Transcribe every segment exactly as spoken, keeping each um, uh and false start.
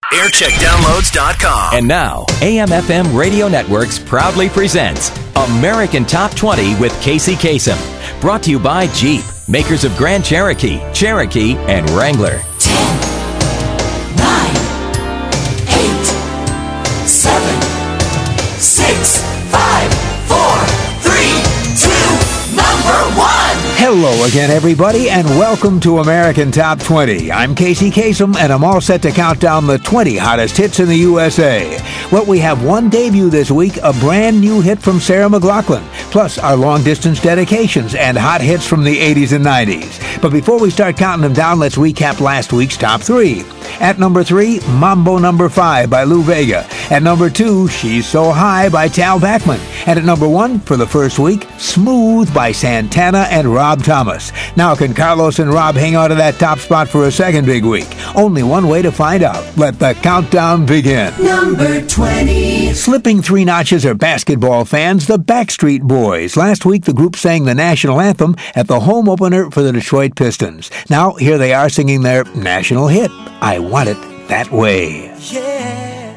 aircheck downloads dot com. And now, A M F M Radio Networks proudly presents American Top twenty with Casey Kasem. Brought to you by Jeep, makers of Grand Cherokee, Cherokee, and Wrangler. ten, nine, eight, seven, six, five, four, three, two, number one. Hello again, everybody, and welcome to American Top twenty. I'm Casey Kasem, and I'm all set to count down the twenty hottest hits in the U S A. Well, we have one debut this week, a brand new hit from Sarah McLachlan, plus our long-distance dedications and hot hits from the eighties and nineties. But before we start counting them down, let's recap last week's top three. At number three, Mambo Number Five by Lou Vega. At number two, She's So High by Tal Bachman. And at number one, for the first week, Smooth by Santana and Rob Thomas. Now, can Carlos and Rob hang on to that top spot for a second big week? Only one way to find out. Let the countdown begin. Number twenty. Slipping three notches are basketball fans, the Backstreet Boys. Last week, the group sang the national anthem at the home opener for the Detroit Pistons. Now, here they are singing their national hit, I Want It That Way. Yeah,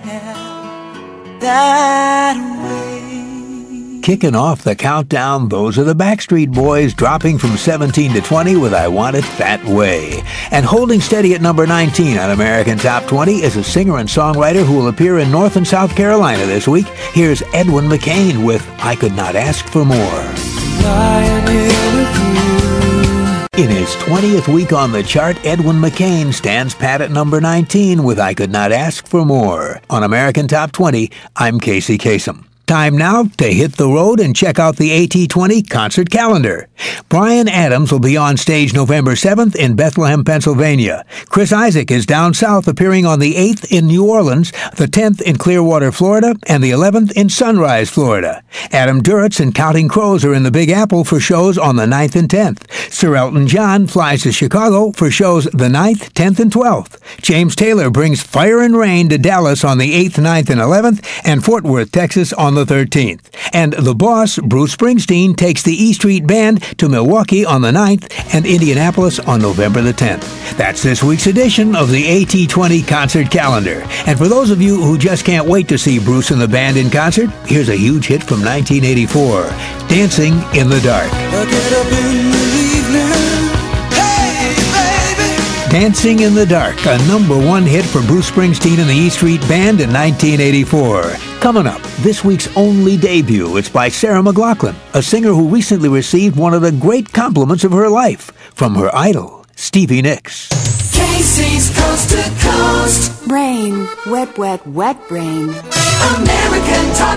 that way. Kicking off the countdown, those are the Backstreet Boys, dropping from seventeen to twenty with I Want It That Way. And holding steady at number nineteen on American Top twenty is a singer and songwriter who will appear in North and South Carolina this week. Here's Edwin McCain with I Could Not Ask for More. Lying here with you. In his twentieth week on the chart, Edwin McCain stands pat at number nineteen with I Could Not Ask for More. On American Top twenty, I'm Casey Kasem. Time now to hit the road and check out the A T twenty concert calendar. Bryan Adams will be on stage November seventh in Bethlehem, Pennsylvania. Chris Isaak is down south, appearing on the eighth in New Orleans, the tenth in Clearwater, Florida, and the eleventh in Sunrise, Florida. Adam Duritz and Counting Crows are in the Big Apple for shows on the ninth and tenth. Sir Elton John flies to Chicago for shows the ninth, tenth, and twelfth. James Taylor brings Fire and Rain to Dallas on the eighth, ninth, and eleventh, and Fort Worth, Texas on the thirteenth. And the boss, Bruce Springsteen, takes the E Street Band to Milwaukee on the ninth and Indianapolis on November the tenth. That's this week's edition of the A T twenty concert calendar. And for those of you who just can't wait to see Bruce and the band in concert, here's a huge hit from nineteen eighty-four, Dancing in the Dark. I get up in the evening. Hey, baby. Dancing in the Dark, a number one hit for Bruce Springsteen and the E Street Band in nineteen eighty-four. Coming up, this week's only debut. It's by Sarah McLachlan, a singer who recently received one of the great compliments of her life from her idol, Stevie Nicks. Casey's Coast to Coast. Brain, wet, wet, wet brain. American Top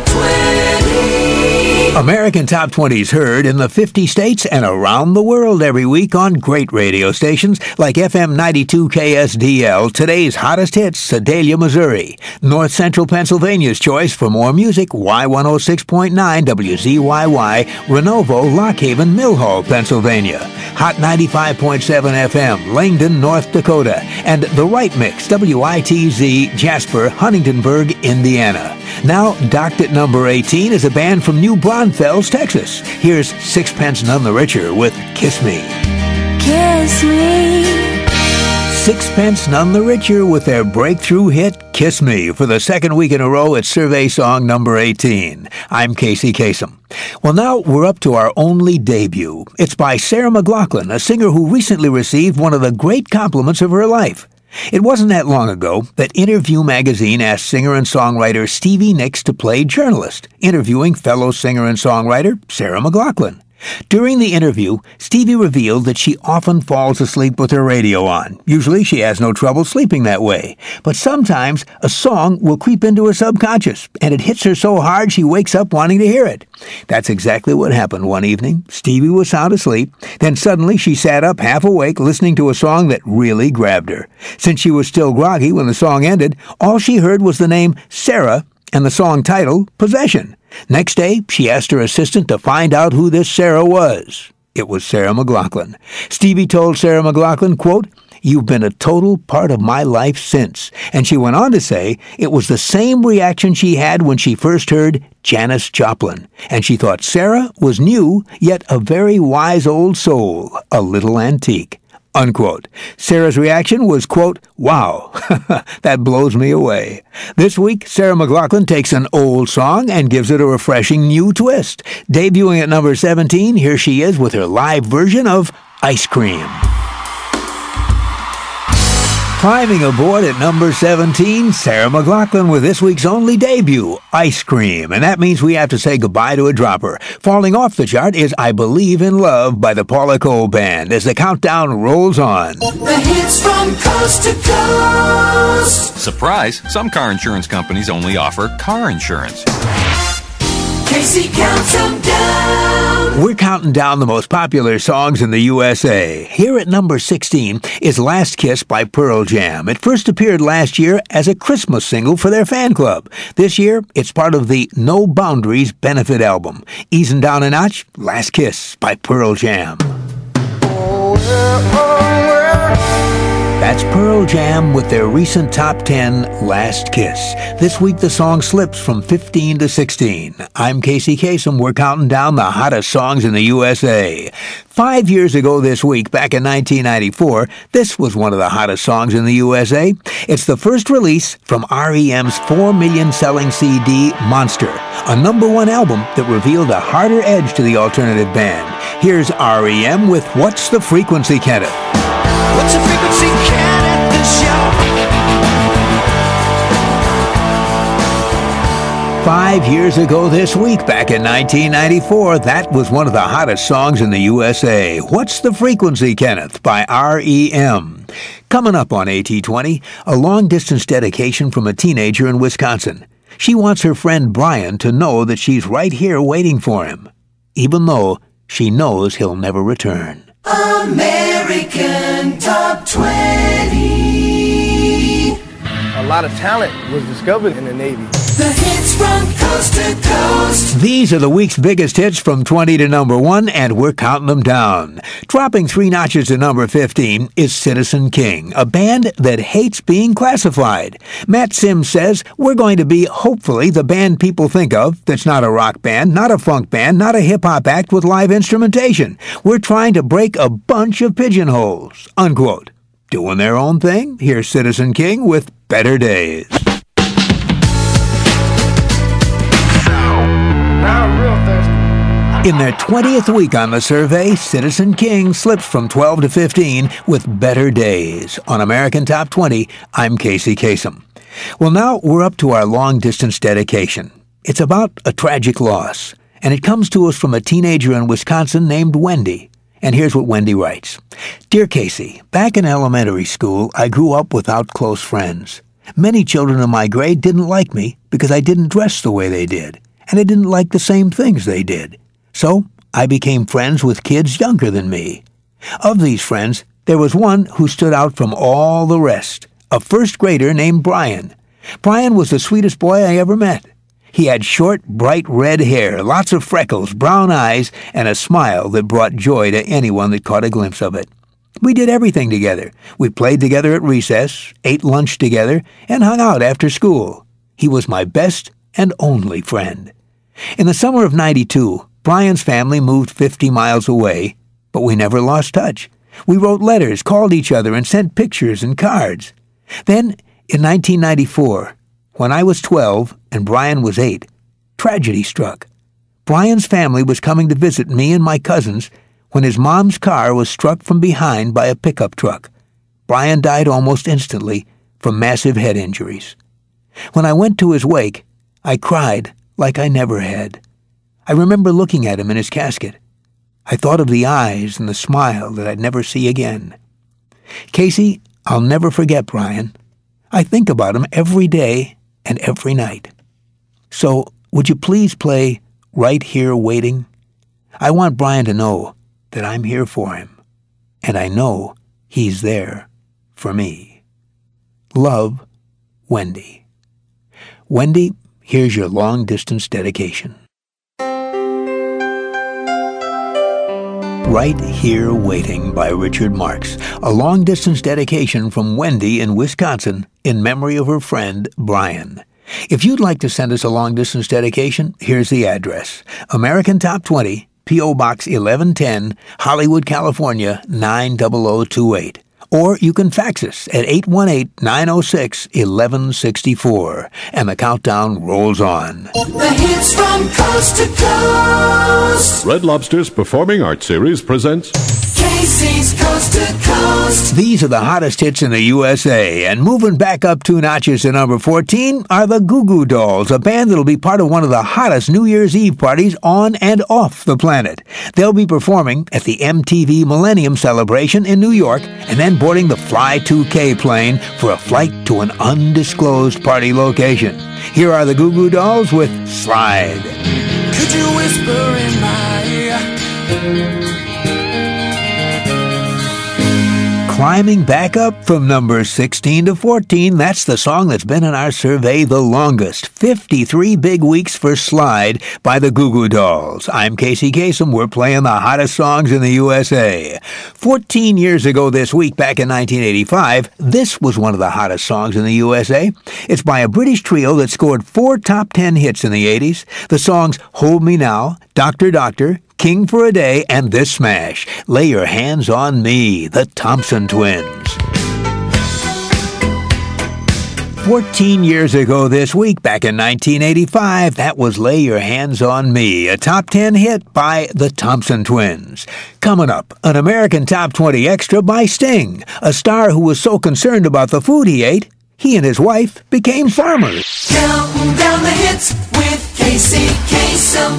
twenty. American Top twenty is heard in the fifty states and around the world every week on great radio stations like F M ninety-two K S D L, today's hottest hits, Sedalia, Missouri. North Central Pennsylvania's choice for more music, Y one oh six point nine W Z Y Y, Renovo, Lockhaven, Millhall, Pennsylvania. Hot ninety-five point seven F M, Langdon, North Dakota. And The Right Mix, W I T Z, Jasper, Huntingtonburg, Indiana. Now, docked at number eighteen is a band from New Braunfels, Texas. Here's Sixpence None the Richer with Kiss Me. Kiss me. Sixpence None the Richer with their breakthrough hit, Kiss Me, for the second week in a row at Survey Song number eighteen. I'm Casey Kasem. Well, now we're up to our only debut. It's by Sarah McLachlan, a singer who recently received one of the great compliments of her life. It wasn't that long ago that Interview magazine asked singer and songwriter Stevie Nicks to play journalist, interviewing fellow singer and songwriter Sarah McLachlan. During the interview, Stevie revealed that she often falls asleep with her radio on. Usually she has no trouble sleeping that way. But sometimes a song will creep into her subconscious, and it hits her so hard she wakes up wanting to hear it. That's exactly what happened one evening. Stevie was sound asleep. Then suddenly she sat up half awake listening to a song that really grabbed her. Since she was still groggy when the song ended, all she heard was the name Sarah and the song title, Possession. Next day, she asked her assistant to find out who this Sarah was. It was Sarah McLachlan. Stevie told Sarah McLachlan, quote, "You've been a total part of my life since." And she went on to say it was the same reaction she had when she first heard Janis Joplin. And she thought Sarah was new, yet a very wise old soul, a little antique. unquote. Sarah's reaction was, quote, wow, that blows me away. This week, Sarah McLachlan takes an old song and gives it a refreshing new twist. Debuting at number seventeen, here she is with her live version of Ice Cream. Climbing aboard at number seventeen, Sarah McLachlan with this week's only debut, Ice Cream. And that means we have to say goodbye to a dropper. Falling off the chart is I Believe in Love by the Paula Cole Band as the countdown rolls on. The hits from coast to coast. Surprise! Some car insurance companies only offer car insurance. Casey counts them down. We're counting down the most popular songs in the U S A. Here at number sixteen is Last Kiss by Pearl Jam. It first appeared last year as a Christmas single for their fan club. This year, it's part of the No Boundaries benefit album. Easing down a notch, Last Kiss by Pearl Jam. That's Pearl Jam with their recent top ten, Last Kiss. This week the song slips from fifteen to sixteen. I'm Casey Kasem. We're counting down the hottest songs in the U S A. Five years ago this week, back in nineteen ninety-four, this was one of the hottest songs in the U S A. It's the first release from R E M's four million selling C D, Monster, a number one album that revealed a harder edge to the alternative band. Here's R E M with What's the Frequency, Kenneth? What's the frequency, Kenneth, the show? Five years ago this week, back in nineteen ninety-four, that was one of the hottest songs in the U S A. What's the Frequency, Kenneth, by R E M. Coming up on A T twenty, a long-distance dedication from a teenager in Wisconsin. She wants her friend Brian to know that she's right here waiting for him, even though she knows he'll never return. American Top twenty. A lot of talent was discovered in the Navy. The hits from coast to coast. These are the week's biggest hits from twenty to number one, and we're counting them down. Dropping three notches to number fifteen is Citizen King, a band that hates being classified. Matt Sims says, we're going to be, hopefully, the band people think of that's not a rock band, not a funk band, not a hip-hop act with live instrumentation. We're trying to break a bunch of pigeonholes, unquote. Doing their own thing? Here's Citizen King with Better Days. In their twentieth week on the survey, Citizen King slips from twelve to fifteen with Better Days. On American Top twenty, I'm Casey Kasem. Well, now we're up to our long-distance dedication. It's about a tragic loss, and it comes to us from a teenager in Wisconsin named Wendy. And here's what Wendy writes. Dear Casey, back in elementary school, I grew up without close friends. Many children in my grade didn't like me because I didn't dress the way they did, and I didn't like the same things they did. So I became friends with kids younger than me. Of these friends, there was one who stood out from all the rest, a first grader named Brian. Brian was the sweetest boy I ever met. He had short, bright red hair, lots of freckles, brown eyes, and a smile that brought joy to anyone that caught a glimpse of it. We did everything together. We played together at recess, ate lunch together, and hung out after school. He was my best and only friend. In the summer of ninety-two, Brian's family moved fifty miles away, but we never lost touch. We wrote letters, called each other, and sent pictures and cards. Then, in nineteen ninety-four, when I was twelve and Brian was eight, tragedy struck. Brian's family was coming to visit me and my cousins when his mom's car was struck from behind by a pickup truck. Brian died almost instantly from massive head injuries. When I went to his wake, I cried like I never had. I remember looking at him in his casket. I thought of the eyes and the smile that I'd never see again. Casey, I'll never forget Brian. I think about him every day and every night. So, would you please play Right Here Waiting? I want Brian to know that I'm here for him, and I know he's there for me. Love, Wendy. Wendy, here's your long-distance dedication. Right Here Waiting by Richard Marx, a long-distance dedication from Wendy in Wisconsin in memory of her friend Brian. If you'd like to send us a long-distance dedication, here's the address. American Top twenty, P O. Box eleven ten, Hollywood, California, nine zero zero two eight. Or you can fax us at eight one eight, nine oh six, eleven sixty-four. And the countdown rolls on. The hits from coast to coast. Red Lobster's Performing Arts Series presents Casey's Coast to Coast. These are the hottest hits in the U S A, and moving back up two notches to number fourteen are the Goo Goo Dolls, a band that'll be part of one of the hottest New Year's Eve parties on and off the planet. They'll be performing at the M T V Millennium Celebration in New York, and then boarding the Fly two K plane for a flight to an undisclosed party location. Here are the Goo Goo Dolls with Slide. Could you whisper in my ear? Climbing back up from number sixteen to fourteen, that's the song that's been in our survey the longest. fifty-three big weeks for Slide by the Goo Goo Dolls. I'm Casey Kasem. We're playing the hottest songs in the U S A. fourteen years ago this week, back in nineteen eighty-five, this was one of the hottest songs in the U S A. It's by a British trio that scored four top ten hits in the eighties. The songs Hold Me Now, Doctor Doctor, King for a Day, and this smash, Lay Your Hands on Me, the Thompson Twins. Fourteen years ago this week, back in nineteen eighty-five, that was Lay Your Hands on Me, a top ten hit by the Thompson Twins. Coming up, an American Top twenty Extra by Sting, a star who was so concerned about the food he ate, he and his wife became farmers. Counting down the hits with Casey Kasem.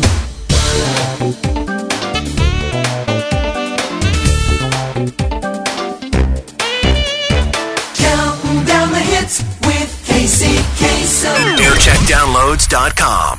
Counting down the hits with Casey Kasem. air check downloads dot com.